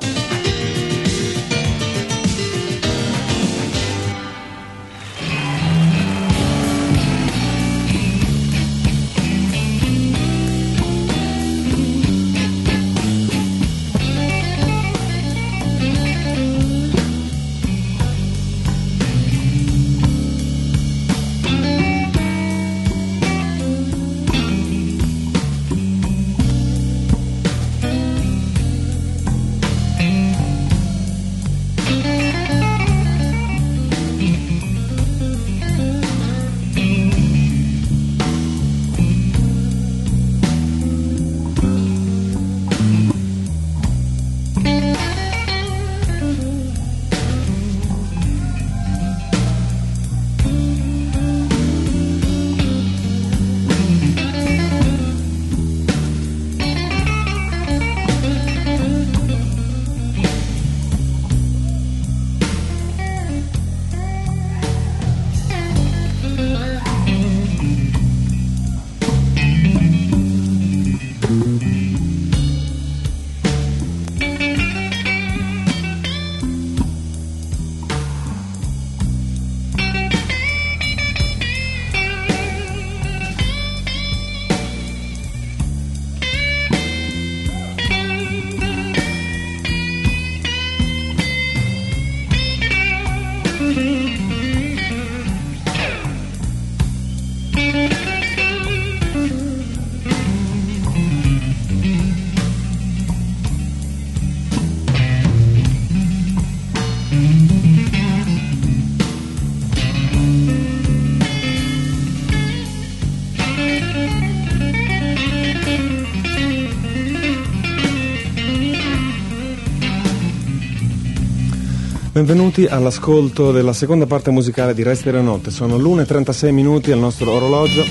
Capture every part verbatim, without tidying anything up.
Benvenuti all'ascolto della seconda parte musicale di Rai Stereo Notte. Sono l'una e trentasei minuti al nostro orologio.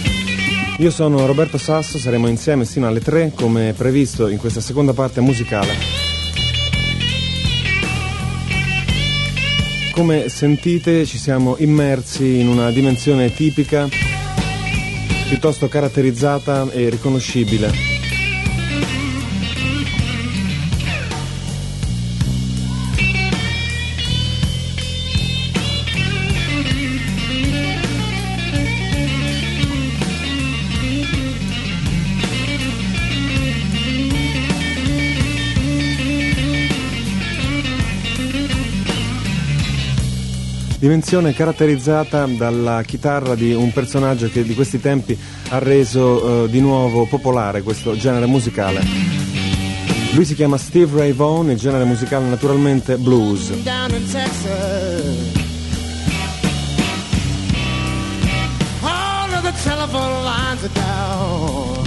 Io sono Roberto Sasso, saremo insieme sino alle tre come previsto in questa seconda parte musicale. Come sentite ci siamo immersi in una dimensione tipica, piuttosto caratterizzata e riconoscibile. Dimensione caratterizzata dalla chitarra di un personaggio che di questi tempi ha reso eh, di nuovo popolare questo genere musicale. Lui si chiama Steve Ray Vaughan, il genere musicale naturalmente blues. Down in Texas, all of the telephone lines are down.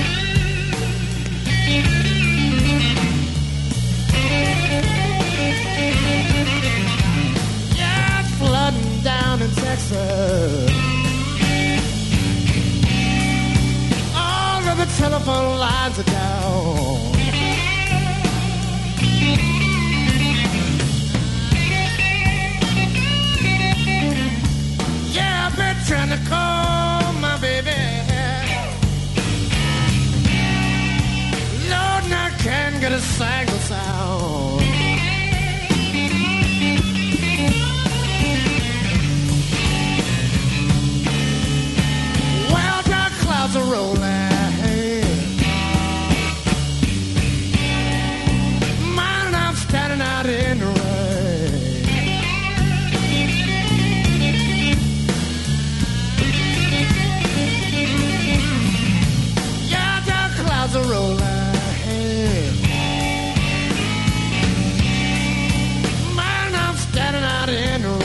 Flooding down in Texas, all of the telephone lines are down. Yeah, I've been trying to call my baby, Lord, now I can't get a single sound. Clouds are rolling, mine and I'm standing out in the rain. Yeah, the clouds are rolling, mine and I'm standing out in the rain.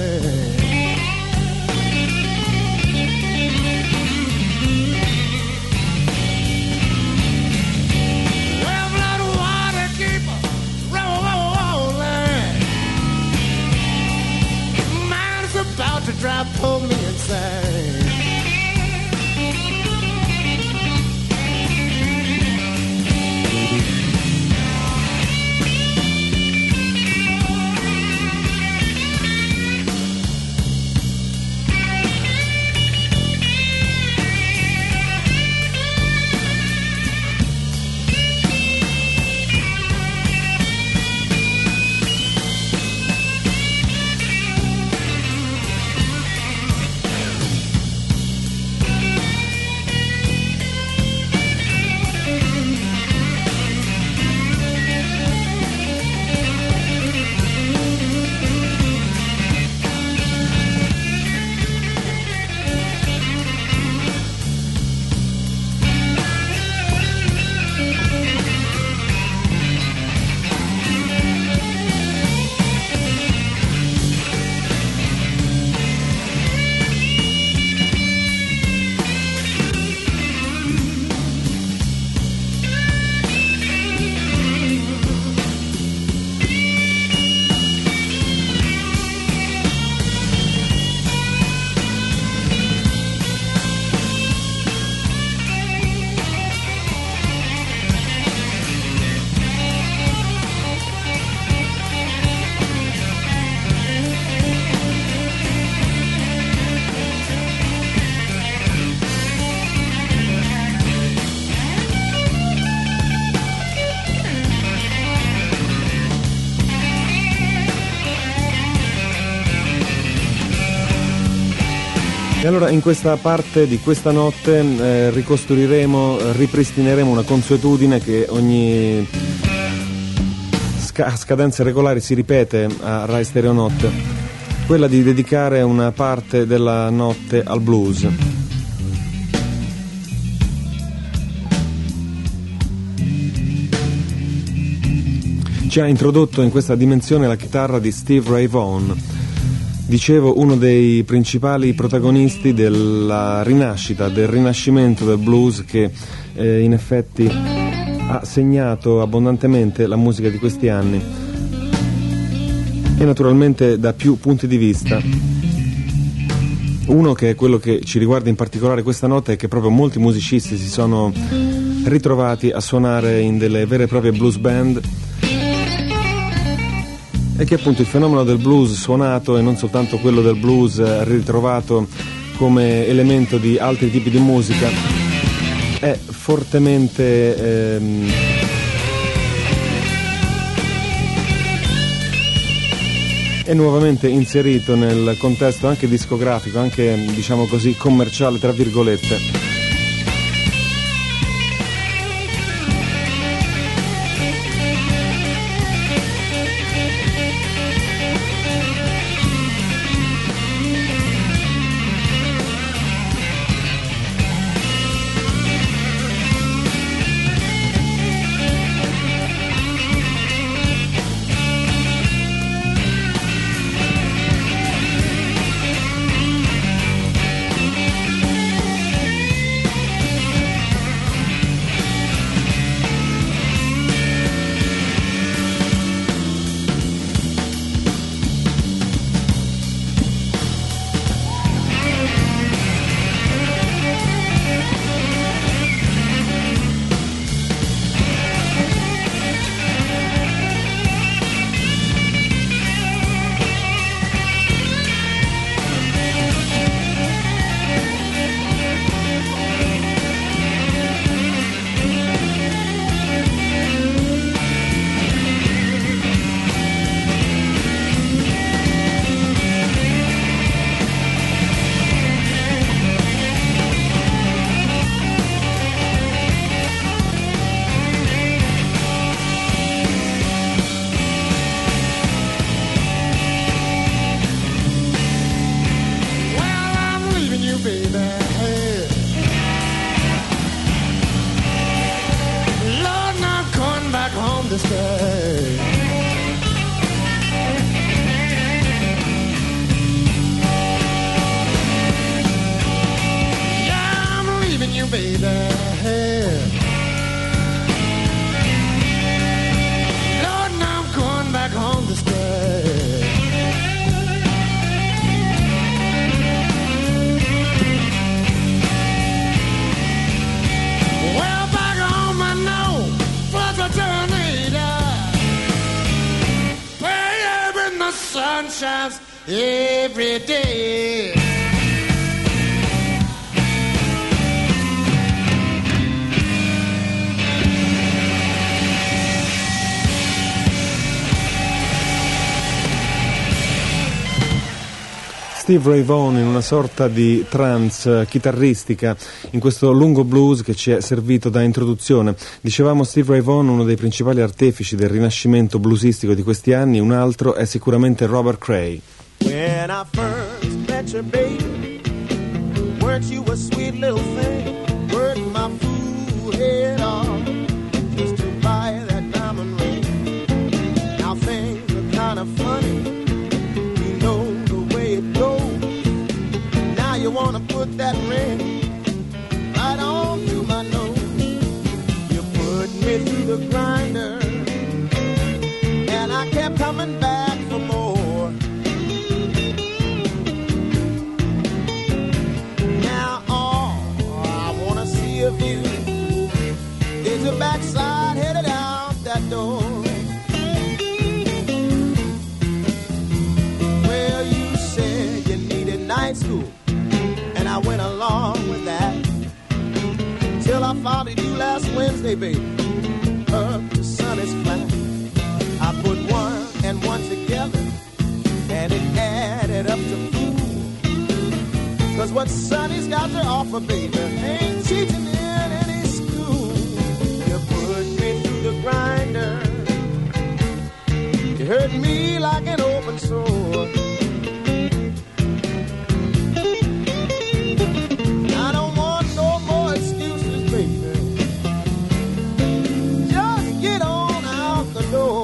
To drive pull me insane. E allora in questa parte di questa notte eh, ricostruiremo, ripristineremo una consuetudine che ogni sca- scadenze regolari si ripete a Rai Stereo Notte, quella di dedicare una parte della notte al blues. Ci ha introdotto in questa dimensione la chitarra di Steve Ray Vaughan. Dicevo, uno dei principali protagonisti della rinascita, del rinascimento del blues che eh, in effetti ha segnato abbondantemente la musica di questi anni e naturalmente da più punti di vista. Uno che è quello che ci riguarda in particolare questa notte è che proprio molti musicisti si sono ritrovati a suonare in delle vere e proprie blues band, e che appunto il fenomeno del blues suonato e non soltanto quello del blues ritrovato come elemento di altri tipi di musica è fortemente ehm, è nuovamente inserito nel contesto anche discografico, anche diciamo così commerciale tra virgolette. Every day. Steve Ray Vaughan in una sorta di trance chitarristica in questo lungo blues che ci è servito da introduzione. Dicevamo Steve Ray Vaughan, uno dei principali artefici del rinascimento bluesistico di questi anni, un altro è sicuramente Robert Cray. When I first met your baby, weren't you a sweet little thing? Worked my fool head off just to buy that diamond ring. Now things are kind of funny, you know the way it goes. Now you wanna put that ring right on to my nose. You put me through the grinder, and I kept coming back for more. Of you is a backside headed out that door. Well, you said you needed night school, and I went along with that till I followed you last Wednesday, baby, up to Sunny's flat. I put one and one together, and it added up to fool. 'Cause Cause what Sonny's got to offer, baby, ain't teaching in any school. You put me through the grinder. You hurt me like an open sore. I don't want no more excuses, baby. Just get on out the door.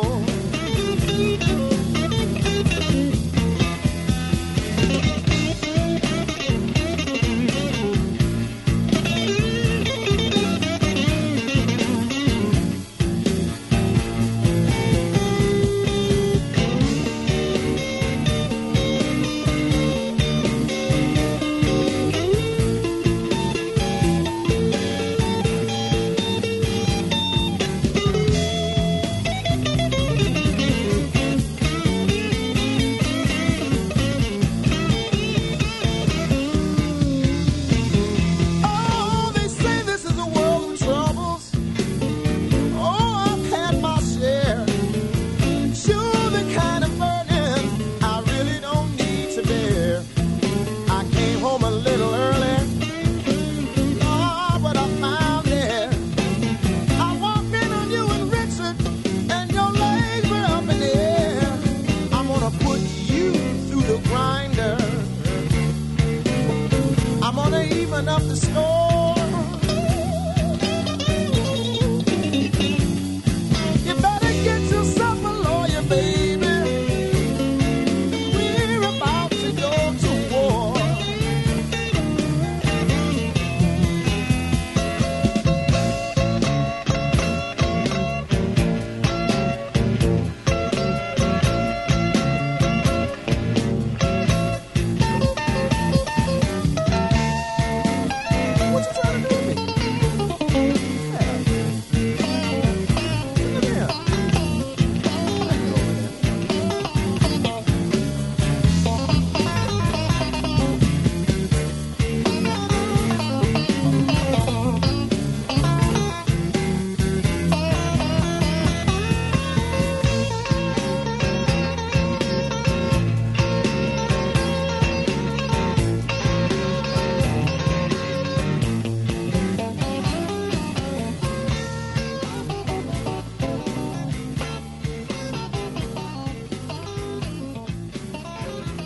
Up the score. You better get yourself a lawyer, baby. We're about to go to war.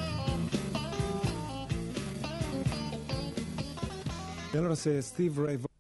E allora se Steve Ray